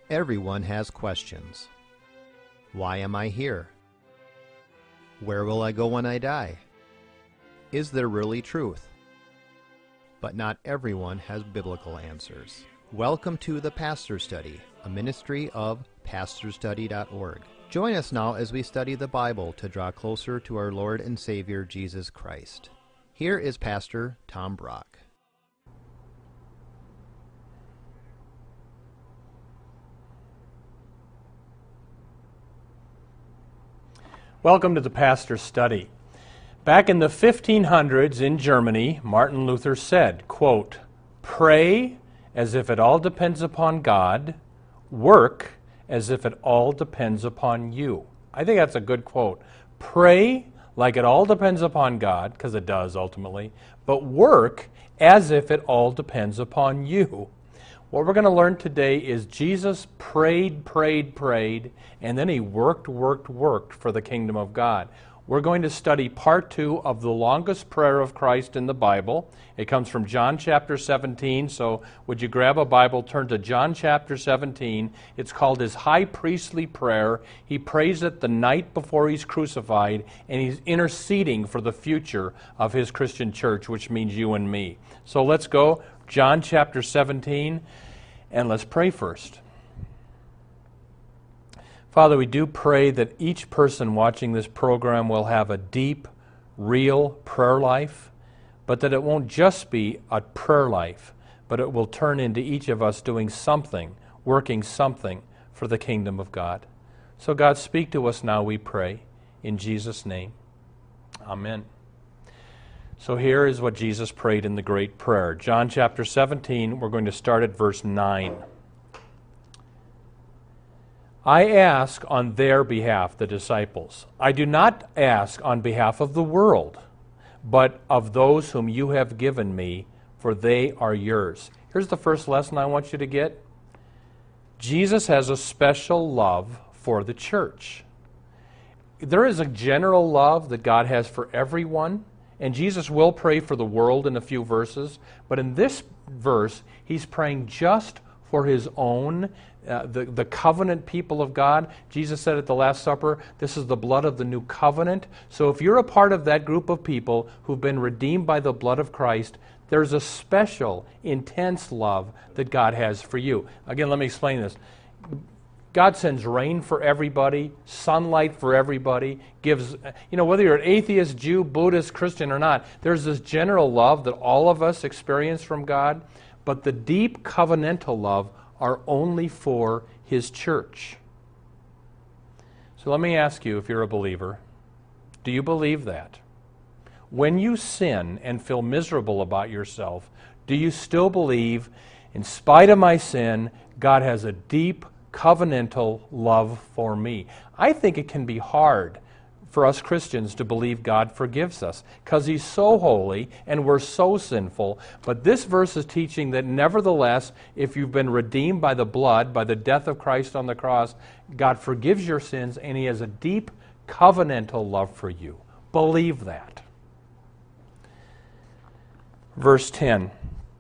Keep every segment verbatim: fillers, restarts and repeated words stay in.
Everyone has questions. Why am I here? Where will I go when I die? Is there really truth? But not everyone has biblical answers. Welcome to The Pastor Study, a ministry of pastor study dot org. Join us now as we study the Bible to draw closer to our Lord and Savior Jesus Christ. Here is Pastor Tom Brock. Welcome to the Pastor's Study. Back in the fifteen hundreds in Germany, Martin Luther said, quote, "Pray as if it all depends upon God, work as if it all depends upon you." I think that's a good quote. Pray like it all depends upon God, because it does ultimately, but work as if it all depends upon you. What we're going to learn today is Jesus prayed, prayed, prayed, and then he worked, worked, worked for the kingdom of God. We're going to study part two of the longest prayer of Christ in the Bible. It comes from John chapter seventeen, so would you grab a Bible, turn to John chapter seventeen. It's called his high priestly prayer. He prays it the night before he's crucified, and he's interceding for the future of his Christian church, which means you and me. So let's go. John chapter seventeen, and let's pray first. Father, we do pray that each person watching this program will have a deep, real prayer life, but that it won't just be a prayer life, but it will turn into each of us doing something, working something for the kingdom of God. So God, speak to us now, we pray, in Jesus' name. Amen. So here is what Jesus prayed in the great prayer. John chapter seventeen, we're going to start at verse nine. I ask on their behalf, the disciples. I do not ask on behalf of the world, but of those whom you have given me, for they are yours. Here's the first lesson I want you to get. Jesus has a special love for the church. There is a general love that God has for everyone, and Jesus will pray for the world in a few verses, but in this verse, he's praying just for his own, uh, the, the covenant people of God. Jesus said at the Last Supper, this is the blood of the new covenant. So if you're a part of that group of people who've been redeemed by the blood of Christ, there's a special, intense love that God has for you. Again, let me explain this. God sends rain for everybody, sunlight for everybody, gives, you know, whether you're an atheist, Jew, Buddhist, Christian or not, there's this general love that all of us experience from God, but the deep covenantal love are only for his church. So let me ask you, if you're a believer, do you believe that? When you sin and feel miserable about yourself, do you still believe, in spite of my sin, God has a deep covenantal love for me? I think it can be hard for us Christians to believe God forgives us because he's so holy and we're so sinful. But this verse is teaching that nevertheless, if you've been redeemed by the blood, by the death of Christ on the cross, God forgives your sins and he has a deep covenantal love for you. Believe that. Verse ten.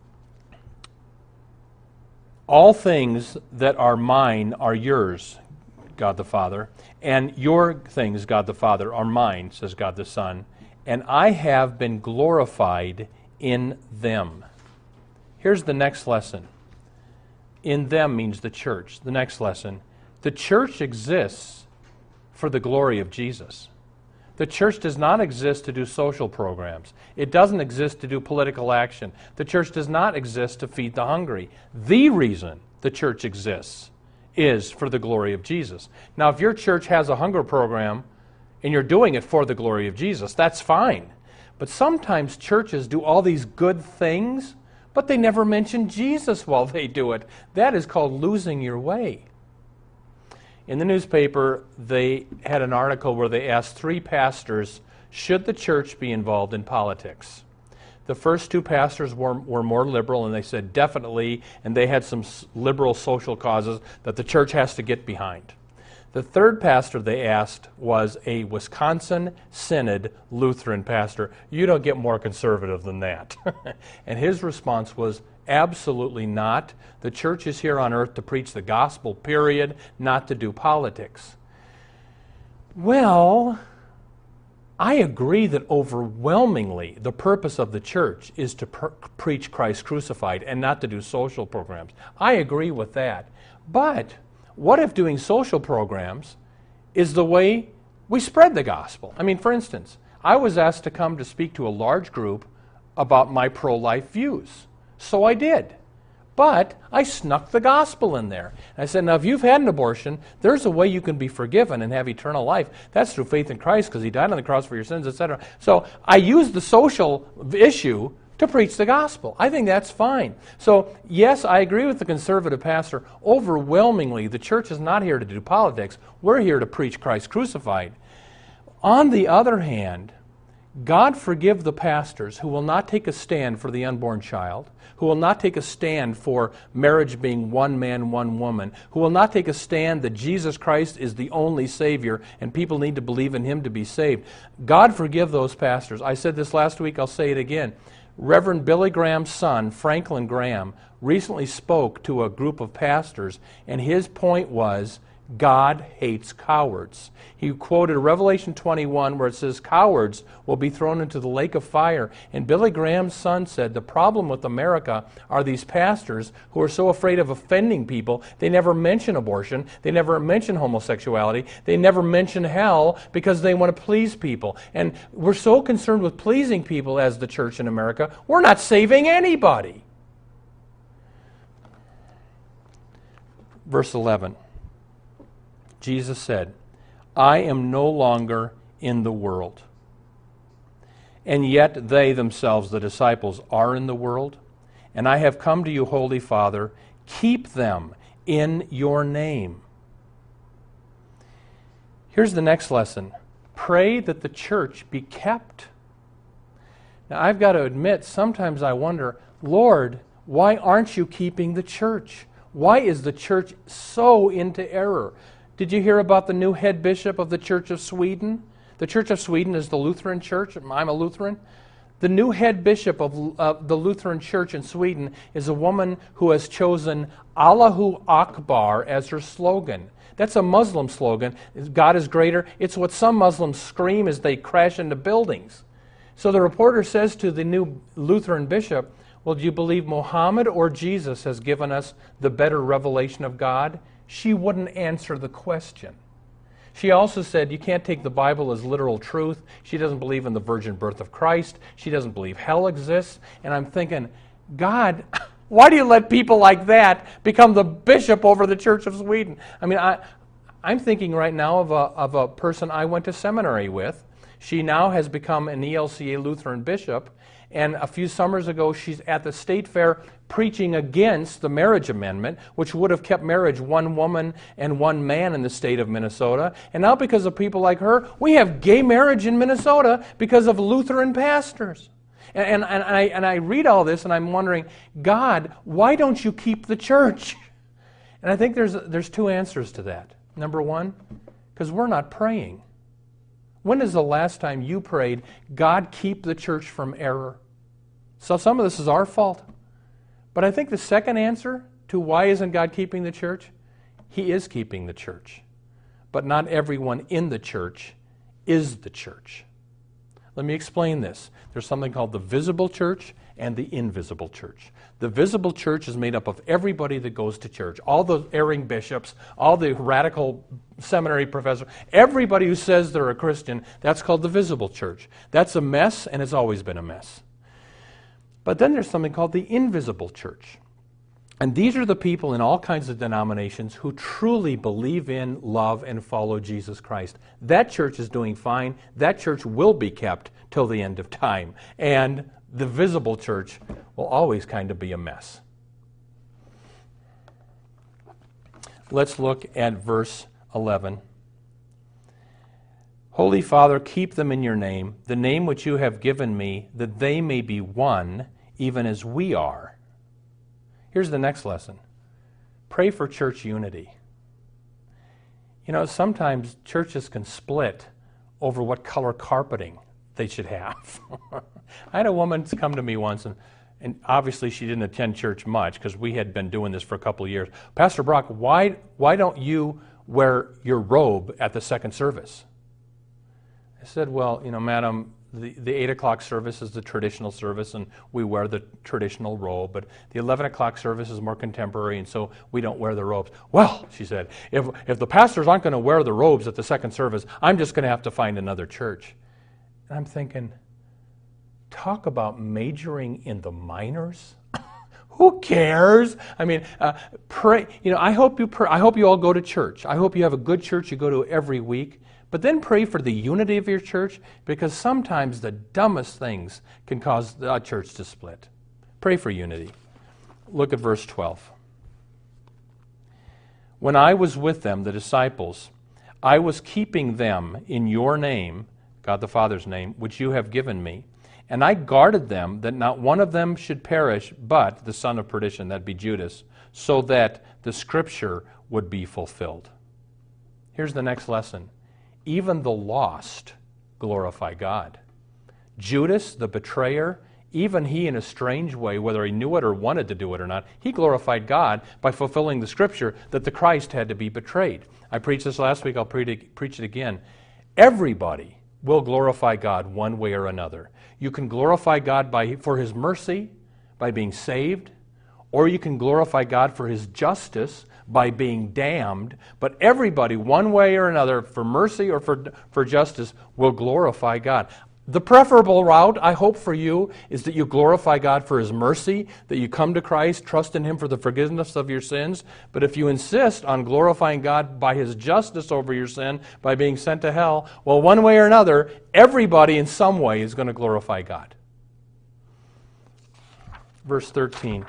All things that are mine are yours, God the Father, and your things, God the Father, are mine, says God the Son, and I have been glorified in them. Here's the next lesson. In them means the church. The next lesson. The church exists for the glory of Jesus. The church does not exist to do social programs. It doesn't exist to do political action. The church does not exist to feed the hungry. The reason the church exists is for the glory of Jesus. Now, if your church has a hunger program and you're doing it for the glory of Jesus, that's fine. But sometimes churches do all these good things, but they never mention Jesus while they do it. That is called losing your way. In the newspaper, they had an article where they asked three pastors, should the church be involved in politics? The first two pastors were, were more liberal, and they said definitely, and they had some liberal social causes that the church has to get behind. The third pastor they asked was a Wisconsin Synod Lutheran pastor. You don't get more conservative than that. And his response was Absolutely not. The church is here on earth to preach the gospel, period, not to do politics. Well, I agree that overwhelmingly the purpose of the church is to per- preach Christ crucified and not to do social programs. I agree with that. But what if doing social programs is the way we spread the gospel? I mean, for instance, I was asked to come to speak to a large group about my pro-life views. So I did. But I snuck the gospel in there. And I said, now if you've had an abortion, there's a way you can be forgiven and have eternal life. That's through faith in Christ because he died on the cross for your sins, et cetera. So I used the social issue to preach the gospel. I think that's fine. So yes, I agree with the conservative pastor. Overwhelmingly, the church is not here to do politics. We're here to preach Christ crucified. On the other hand, God forgive the pastors who will not take a stand for the unborn child, who will not take a stand for marriage being one man, one woman, who will not take a stand that Jesus Christ is the only Savior and people need to believe in Him to be saved. God forgive those pastors. I said this last week, I'll say it again. Reverend Billy Graham's son, Franklin Graham, recently spoke to a group of pastors, and his point was, God hates cowards. He quoted Revelation twenty-one where it says cowards will be thrown into the lake of fire. And Billy Graham's son said the problem with America are these pastors who are so afraid of offending people, they never mention abortion, they never mention homosexuality, they never mention hell because they want to please people. And we're so concerned with pleasing people as the church in America, we're not saving anybody. Verse eleven. Jesus said, I am no longer in the world, and yet they themselves, the disciples, are in the world, and I have come to you, Holy Father, keep them in your name. Here's the next lesson. Pray that the church be kept. Now, I've got to admit, sometimes I wonder, Lord, why aren't you keeping the church? Why is the church so into error? Did you hear about the new head bishop of the Church of Sweden? The Church of Sweden is the Lutheran church. I'm a Lutheran. The new head bishop of uh, the Lutheran church in Sweden is a woman who has chosen Allahu Akbar as her slogan. That's a Muslim slogan. God is greater. It's what some Muslims scream as they crash into buildings. So the reporter says to the new Lutheran bishop, well, do you believe Muhammad or Jesus has given us the better revelation of God? She wouldn't answer the question. She also said you can't take the Bible as literal truth. She doesn't believe in the virgin birth of Christ. She doesn't believe hell exists. And I'm thinking, God, why do you let people like that become the bishop over the Church of Sweden? I mean, I, I'm thinking right now of a, of a person I went to seminary with. She now has become an E L C A Lutheran bishop. And a few summers ago, she's at the state fair preaching against the marriage amendment, which would have kept marriage one woman and one man in the state of Minnesota. And now because of people like her, we have gay marriage in Minnesota because of Lutheran pastors. And, and, and, I, and I read all this and I'm wondering, God, why don't you keep the church? And I think there's, there's two answers to that. Number one, because we're not praying. When is the last time you prayed, God, keep the church from error? So some of this is our fault. But I think the second answer to why isn't God keeping the church, He is keeping the church. But not everyone in the church is the church. Let me explain this. There's something called the visible church and the invisible church. The visible church is made up of everybody that goes to church, all the erring bishops, all the radical seminary professors, everybody who says they're a Christian, that's called the visible church. That's a mess, and it's always been a mess. But then there's something called the invisible church. And these are the people in all kinds of denominations who truly believe in, love, and follow Jesus Christ. That church is doing fine. That church will be kept till the end of time. And the visible church will always kind of be a mess. Let's look at verse eleven. Holy Father, keep them in your name, the name which you have given me, that they may be one, even as we are. Here's the next lesson. Pray for church unity. You know, sometimes churches can split over what color carpeting they should have. I had a woman come to me once, and And obviously she didn't attend church much because we had been doing this for a couple of years. Pastor Brock, why, why don't you wear your robe at the second service? I said, well, you know, madam, the, the eight o'clock service is the traditional service, and we wear the traditional robe, but the eleven o'clock service is more contemporary, and so we don't wear the robes. Well, she said, if, if the pastors aren't going to wear the robes at the second service, I'm just going to have to find another church. And I'm thinking, talk about majoring in the minors. Who cares? I mean, uh, pray. You know, I hope you. Pray, I hope you all go to church. I hope you have a good church you go to every week. But then pray for the unity of your church, because sometimes the dumbest things can cause a church to split. Pray for unity. Look at verse twelve. When I was with them, the disciples, I was keeping them in your name, God the Father's name, which you have given me. And I guarded them, that not one of them should perish, but the son of perdition, that be Judas, so that the scripture would be fulfilled. Here's the next lesson. Even the lost glorify God. Judas, the betrayer, even he in a strange way, whether he knew it or wanted to do it or not, he glorified God by fulfilling the scripture that the Christ had to be betrayed. I preached this last week, I'll preach it again. Everybody will glorify God one way or another. You can glorify God by, for His mercy, by being saved, or you can glorify God for His justice by being damned. But everybody, one way or another, for mercy or for, for justice, will glorify God. The preferable route, I hope for you, is that you glorify God for His mercy, that you come to Christ, trust in Him for the forgiveness of your sins. But if you insist on glorifying God by His justice over your sin, by being sent to hell, well, one way or another, everybody in some way is going to glorify God. Verse thirteen.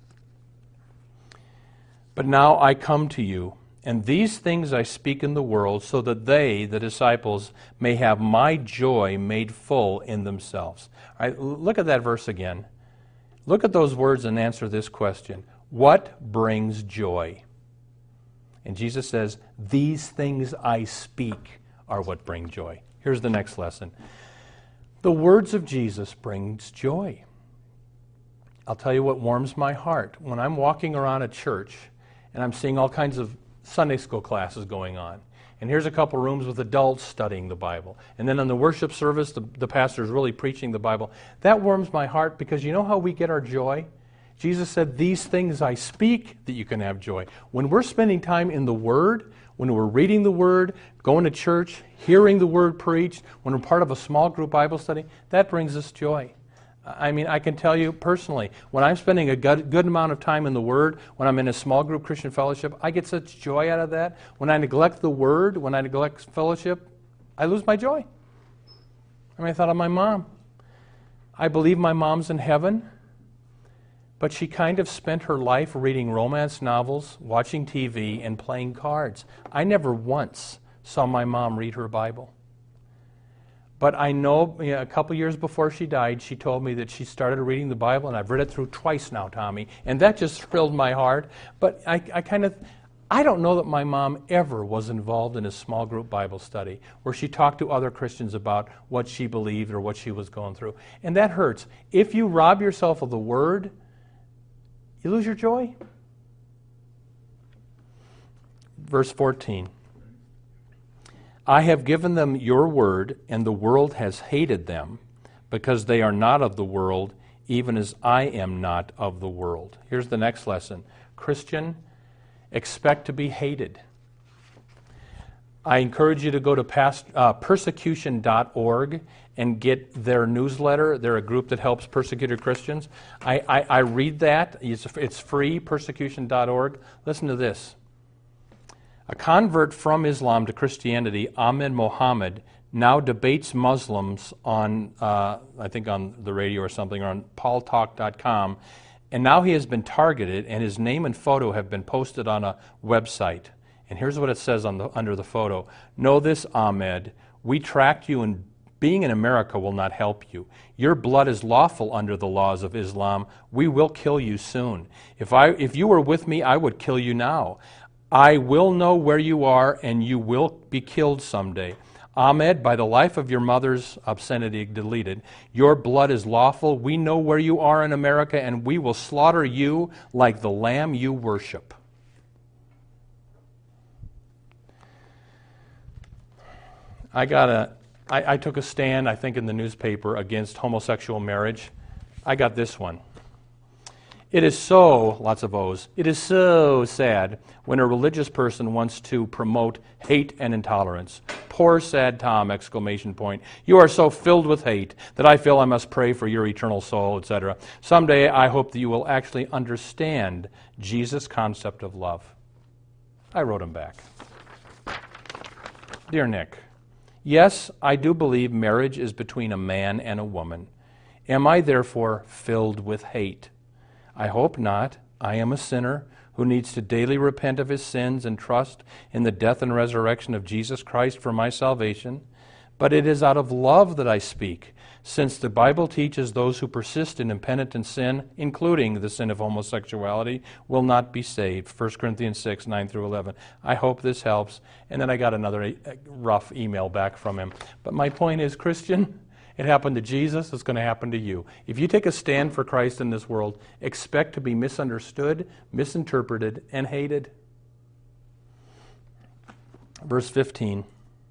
But now I come to you, and these things I speak in the world, so that they, the disciples, may have my joy made full in themselves. All right, look at that verse again. Look at those words and answer this question. What brings joy? And Jesus says, these things I speak are what bring joy. Here's the next lesson. The words of Jesus brings joy. I'll tell you what warms my heart. When I'm walking around a church and I'm seeing all kinds of Sunday school classes going on. And here's a couple rooms with adults studying the Bible. And then on the worship service, the, the pastor's really preaching the Bible. That warms my heart, because you know how we get our joy? Jesus said, these things I speak that you can have joy. When we're spending time in the Word, when we're reading the Word, going to church, hearing the Word preached, when we're part of a small group Bible study, that brings us joy. I mean, I can tell you personally, when I'm spending a good, good amount of time in the Word, when I'm in a small group Christian fellowship, I get such joy out of that. When I neglect the Word, when I neglect fellowship, I lose my joy. I mean, I thought of my mom. I believe my mom's in heaven, but she kind of spent her life reading romance novels, watching T V, and playing cards. I never once saw my mom read her Bible. But I know, you know a couple years before she died, she told me that she started reading the Bible, and I've read it through twice now, Tommy, and that just thrilled my heart. But I, I kind of, I don't know that my mom ever was involved in a small group Bible study where she talked to other Christians about what she believed or what she was going through. And that hurts. If you rob yourself of the Word, you lose your joy. Verse fourteen. I have given them your word, and the world has hated them, because they are not of the world, even as I am not of the world. Here's the next lesson. Christian, expect to be hated. I encourage you to go to past, uh, persecution dot org and get their newsletter. They're a group that helps persecuted Christians. I, I, I read that. It's, it's free, persecution dot org. Listen to this. A convert from Islam to Christianity, Ahmed Mohammed, now debates Muslims on, uh, I think on the radio or something, or on paul talk dot com, and now he has been targeted, and his name and photo have been posted on a website. And here's what it says on the, under the photo. Know this, Ahmed, we tracked you, and being in America will not help you. Your blood is lawful under the laws of Islam. We will kill you soon. If I, if you were with me, I would kill you now. I will know where you are, and you will be killed someday. Ahmed, by the life of your mother's obscenity deleted, your blood is lawful. We know where you are in America, and we will slaughter you like the lamb you worship. I got a, I, I took a stand, I think, in the newspaper against homosexual marriage. I got this one. It is so, lots of O's, it is so sad when a religious person wants to promote hate and intolerance. Poor sad Tom, exclamation point. You are so filled with hate that I feel I must pray for your eternal soul, et cetera. Someday I hope that you will actually understand Jesus' concept of love. I wrote him back. Dear Nick, yes, I do believe marriage is between a man and a woman. Am I therefore filled with hate? I hope not. I am a sinner who needs to daily repent of his sins and trust in the death and resurrection of Jesus Christ for my salvation. But it is out of love that I speak, since the Bible teaches those who persist in impenitent sin, including the sin of homosexuality, will not be saved. First Corinthians six, nine through eleven. I hope this helps. And then I got another rough email back from him. But my point is, Christian, it happened to Jesus, it's going to happen to you. If you take a stand for Christ in this world, expect to be misunderstood, misinterpreted, and hated. Verse fifteen.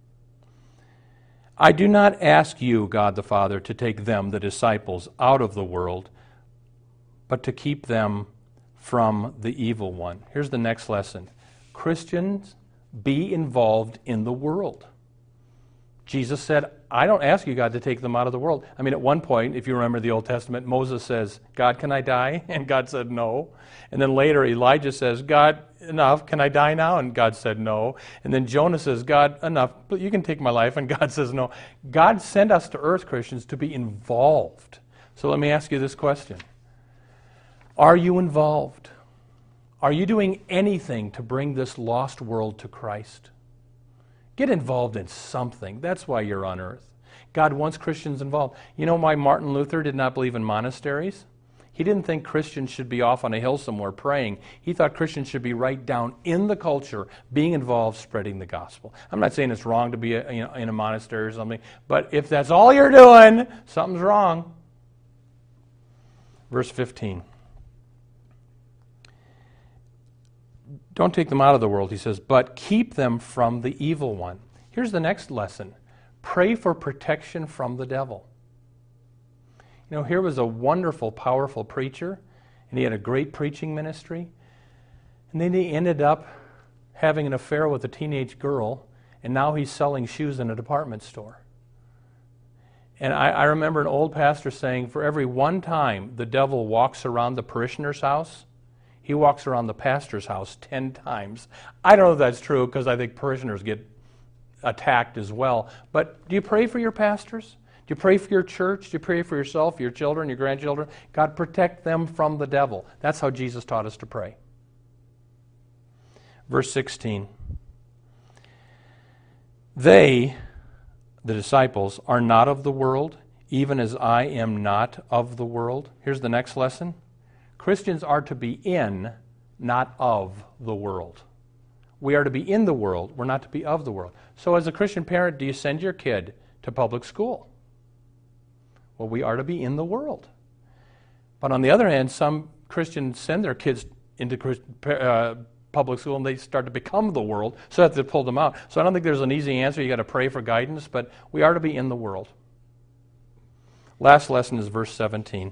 I do not ask you, God the Father, to take them, the disciples, out of the world, but to keep them from the evil one. Here's the next lesson. Christians, be involved in the world. Jesus said, I don't ask you, God, to take them out of the world. I mean, at one point, if you remember the Old Testament, Moses says, God, can I die? And God said, no. And then later, Elijah says, God, enough, can I die now? And God said, no. And then Jonah says, God, enough, but you can take my life. And God says, no. God sent us to earth, Christians, to be involved. So let me ask you this question. Are you involved? Are you doing anything to bring this lost world to Christ? Get involved in something. That's why you're on earth. God wants Christians involved. You know why Martin Luther did not believe in monasteries? He didn't think Christians should be off on a hill somewhere praying. He thought Christians should be right down in the culture, being involved, spreading the gospel. I'm not saying it's wrong to be a, you know, in a monastery or something, but if that's all you're doing, something's wrong. Verse fifteen. Don't take them out of the world, he says, but keep them from the evil one. Here's the next lesson. Pray for protection from the devil. You know, here was a wonderful, powerful preacher, and he had a great preaching ministry, and then he ended up having an affair with a teenage girl, and now he's selling shoes in a department store. And I, I remember an old pastor saying, for every one time the devil walks around the parishioner's house, he walks around the pastor's house ten times. I don't know if that's true because I think parishioners get attacked as well. But do you pray for your pastors? Do you pray for your church? Do you pray for yourself, your children, your grandchildren? God, protect them from the devil. That's how Jesus taught us to pray. Verse sixteen. They, the disciples, are not of the world, even as I am not of the world. Here's the next lesson. Christians are to be in, not of the world. We are to be in the world. We're not to be of the world. So as a Christian parent, do you send your kid to public school? Well, we are to be in the world. But on the other hand, some Christians send their kids into uh, public school and they start to become the world, so that they pull them out. So I don't think there's an easy answer. You've got to pray for guidance, but we are to be in the world. Last lesson is verse seventeen.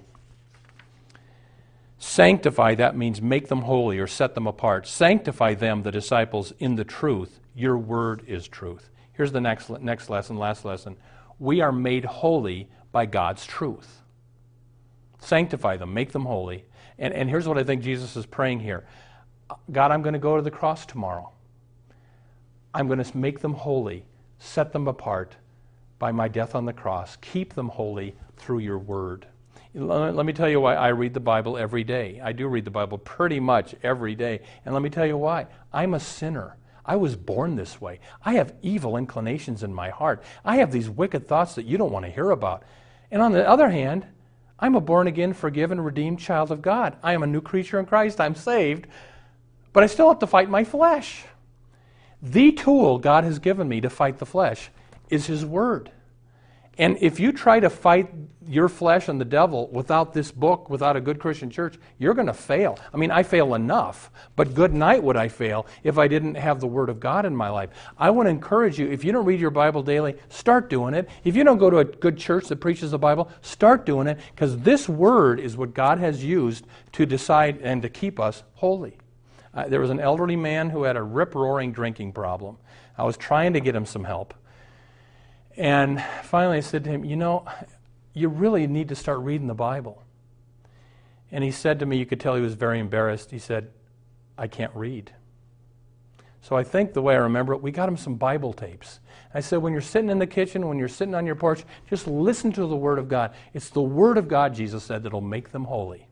Sanctify, that means make them holy or set them apart. Sanctify them, the disciples, in the truth. Your word is truth. Here's the next next lesson, last lesson. We are made holy by God's truth. Sanctify them, make them holy. And, and here's what I think Jesus is praying here. God, I'm going to go to the cross tomorrow. I'm going to make them holy, set them apart by my death on the cross. Keep them holy through your word. Let me tell you why I read the Bible every day. I do read the Bible pretty much every day. And let me tell you why. I'm a sinner. I was born this way. I have evil inclinations in my heart. I have these wicked thoughts that you don't want to hear about. And on the other hand, I'm a born-again, forgiven, redeemed child of God. I am a new creature in Christ. I'm saved. But I still have to fight my flesh. The tool God has given me to fight the flesh is His Word. And if you try to fight your flesh and the devil without this book, without a good Christian church, you're going to fail. I mean, I fail enough, but good night would I fail if I didn't have the Word of God in my life. I want to encourage you, if you don't read your Bible daily, start doing it. If you don't go to a good church that preaches the Bible, start doing it, because this Word is what God has used to decide and to keep us holy. Uh, there was an elderly man who had a rip-roaring drinking problem. I was trying to get him some help. And finally I said to him, you know, you really need to start reading the Bible. And he said to me, you could tell he was very embarrassed, he said, I can't read. So I think the way I remember it, we got him some Bible tapes. I said, when you're sitting in the kitchen, when you're sitting on your porch, just listen to the Word of God. It's the Word of God, Jesus said, that'll make them holy.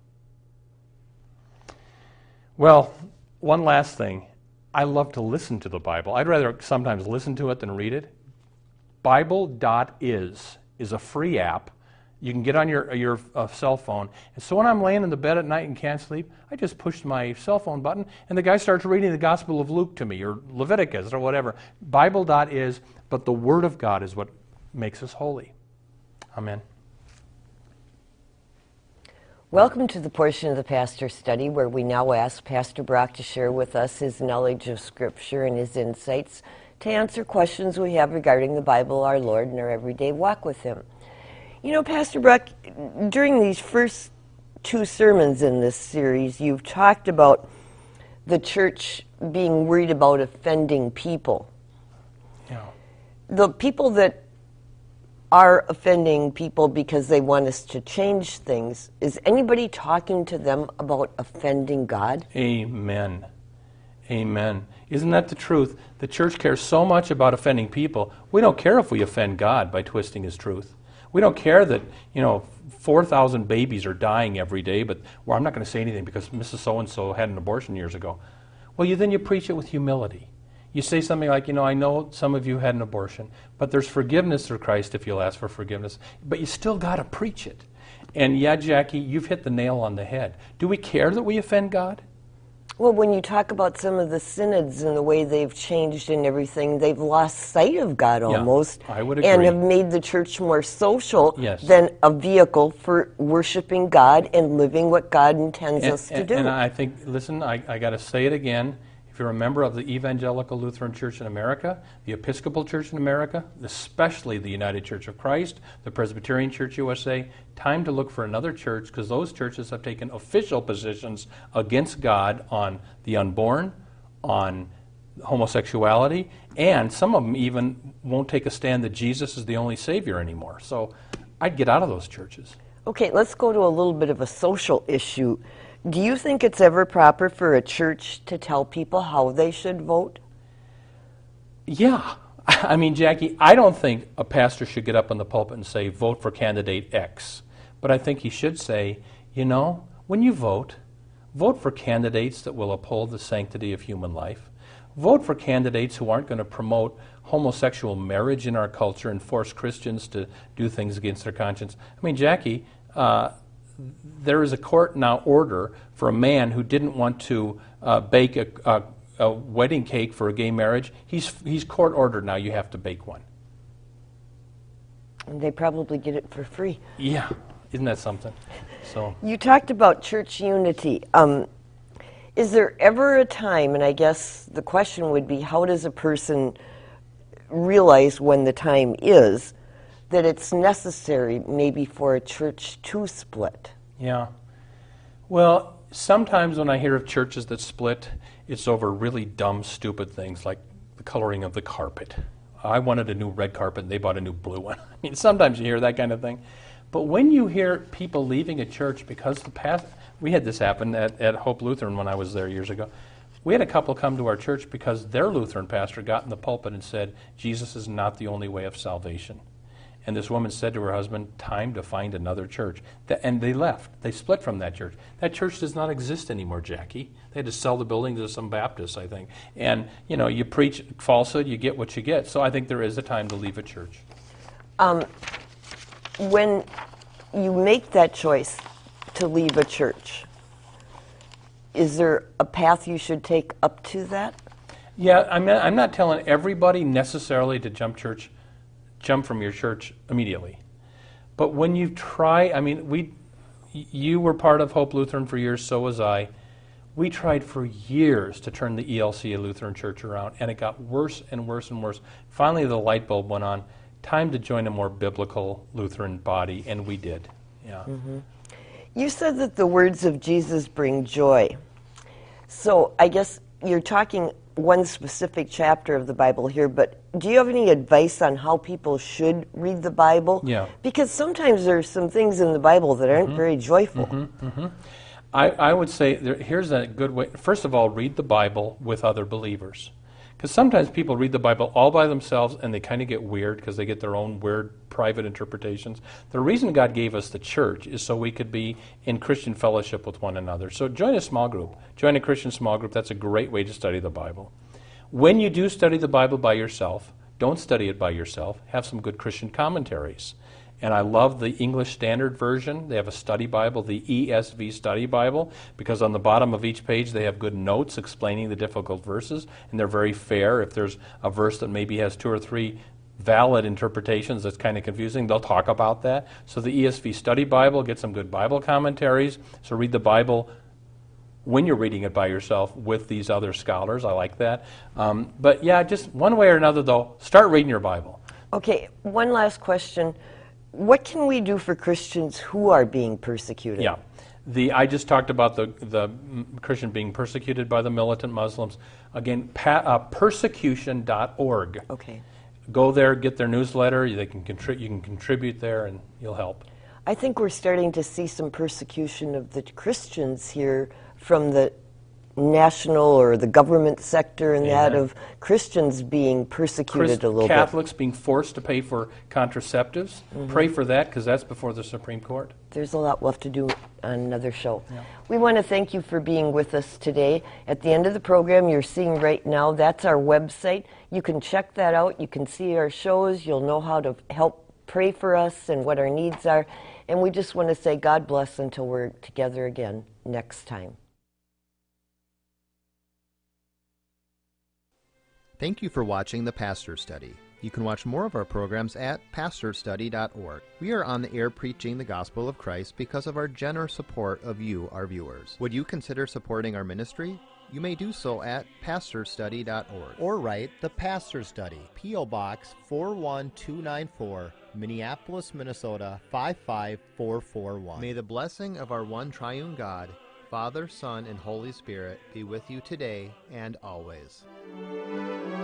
Well, one last thing. I love to listen to the Bible. I'd rather sometimes listen to it than read it. Bible dot is is a free app you can get on your your uh, cell phone. And so when I'm laying in the bed at night and can't sleep, I just push my cell phone button, and the guy starts reading the Gospel of Luke to me, or Leviticus, or whatever. Bible dot is, but the Word of God is what makes us holy. Amen. Welcome to the portion of the Pastor Study where we now ask Pastor Brock to share with us his knowledge of Scripture and his insights to answer questions we have regarding the Bible, our Lord, and our everyday walk with Him. You know, Pastor Brock, during these first two sermons in this series, you've talked about the church being worried about offending people. Yeah. The people that are offending people because they want us to change things, is anybody talking to them about offending God? Amen. Amen. Isn't that the truth? The church cares so much about offending people. We don't care if we offend God by twisting His truth. We don't care that, you know, four thousand babies are dying every day, but, well, I'm not going to say anything because Missus So-and-so had an abortion years ago. Well, you then you preach it with humility. You say something like, you know, I know some of you had an abortion, but there's forgiveness through Christ if you'll ask for forgiveness. But you still got to preach it. And yeah, Jackie, you've hit the nail on the head. Do we care that we offend God? Well, when you talk about some of the synods and the way they've changed and everything, they've lost sight of God almost. Yeah, I would agree. And have made the church more social yes. than a vehicle for worshiping God and living what God intends and, us to and, do. And I think, listen, I, I got to say it again. If you're a member of the Evangelical Lutheran Church in America, the Episcopal Church in America, especially the United Church of Christ, the Presbyterian Church U S A, time to look for another church, because those churches have taken official positions against God on the unborn, on homosexuality, and some of them even won't take a stand that Jesus is the only Savior anymore. So I'd get out of those churches. Okay, let's go to a little bit of a social issue. Do you think it's ever proper for a church to tell people how they should vote? Yeah. I mean, Jackie, I don't think a pastor should get up on the pulpit and say, vote for candidate X. But I think he should say, you know, when you vote, vote for candidates that will uphold the sanctity of human life. Vote for candidates who aren't going to promote homosexual marriage in our culture and force Christians to do things against their conscience. I mean, Jackie, uh, there is a court now order for a man who didn't want to uh, bake a, a, a wedding cake for a gay marriage. He's he's court ordered now. You have to bake one. And they probably get it for free. Yeah, isn't that something? So you talked about church unity. Um, is there ever a time, and I guess the question would be, how does a person realize when the time is, that it's necessary maybe for a church to split? Yeah. Well, sometimes when I hear of churches that split, it's over really dumb, stupid things like the coloring of the carpet. I wanted a new red carpet and they bought a new blue one. I mean, sometimes you hear that kind of thing. But when you hear people leaving a church because the past, we had this happen at, at Hope Lutheran when I was there years ago. We had a couple come to our church because their Lutheran pastor got in the pulpit and said, Jesus is not the only way of salvation. And this woman said to her husband, time to find another church. And they left. They split from that church. That church does not exist anymore, Jackie. They had to sell the building to some Baptists, I think. And, you know, you preach falsehood, you get what you get. So I think there is a time to leave a church. Um, when you make that choice to leave a church, is there a path you should take up to that? Yeah, I'm not, I'm not telling everybody necessarily to jump church jump from your church immediately. But when you try, I mean, we, you were part of Hope Lutheran for years, so was I. We tried for years to turn the E L C, a Lutheran church, around, and it got worse and worse and worse. Finally, the light bulb went on. Time to join a more biblical Lutheran body, and we did. Yeah. Mm-hmm. You said that the words of Jesus bring joy. So I guess you're talking one specific chapter of the Bible here, but do you have any advice on how people should read the Bible? Yeah. Because sometimes there's some things in the Bible that aren't mm-hmm. very joyful. Mm-hmm. Mm-hmm. I, I would say there, here's a good way. First of all, read the Bible with other believers. Because sometimes people read the Bible all by themselves and they kind of get weird because they get their own weird private interpretations. The reason God gave us the church is so we could be in Christian fellowship with one another. So join a small group. Join a Christian small group. That's a great way to study the Bible. When you do study the Bible by yourself, don't study it by yourself. Have some good Christian commentaries. And I love the English Standard Version. They have a study Bible, the E S V Study Bible, because on the bottom of each page they have good notes explaining the difficult verses, and they're very fair. If there's a verse that maybe has two or three valid interpretations that's kind of confusing, they'll talk about that. So the E S V Study Bible, get some good Bible commentaries. So read the Bible when you're reading it by yourself with these other scholars. I like that. Um, but yeah, just one way or another, though, start reading your Bible. Okay, one last question. What can we do for Christians who are being persecuted? Yeah. The, I just talked about the, the Christian being persecuted by the militant Muslims. Again, pa, uh, persecution dot org. Okay. Go there, get their newsletter. They can contri- you can contribute there, and you'll help. I think we're starting to see some persecution of the Christians here from the national or the government sector, and Amen. that of Christians being persecuted Christ- a little Catholics bit. being forced to pay for contraceptives. Mm-hmm. Pray for that, because that's before the Supreme Court. There's a lot we'll have to do on another show. Yeah. We want to thank you for being with us today. At the end of the program you're seeing right now, that's our website. You can check that out. You can see our shows. You'll know how to help pray for us and what our needs are. And we just want to say God bless until we're together again next time. Thank you for watching The Pastor Study. You can watch more of our programs at pastor study dot org. We are on the air preaching the gospel of Christ because of our generous support of you, our viewers. Would you consider supporting our ministry? You may do so at pastor study dot org. Or write The Pastor Study, P O Box four one two nine four, Minneapolis, Minnesota five five four four one. May the blessing of our one triune God, Father, Son, and Holy Spirit be with you today and always.